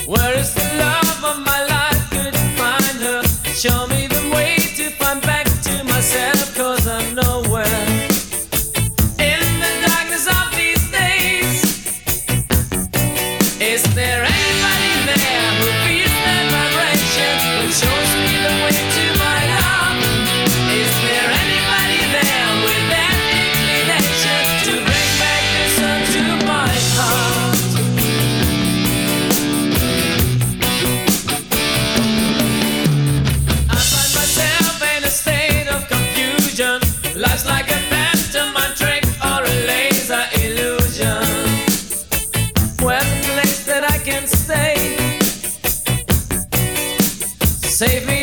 Where is the love of my life? Could you find her? Show me the way to find back to myself, 'cause I'm nowhere. In the darkness of these days, is there anybody there who feels that vibration, who shows me the way to my love? Is there anybody there with that inclination to bring back the sun to my heart? I find myself in a state of confusion. Life's like a pantomime trick or a laser illusion. Where's the place that I can stay? Save me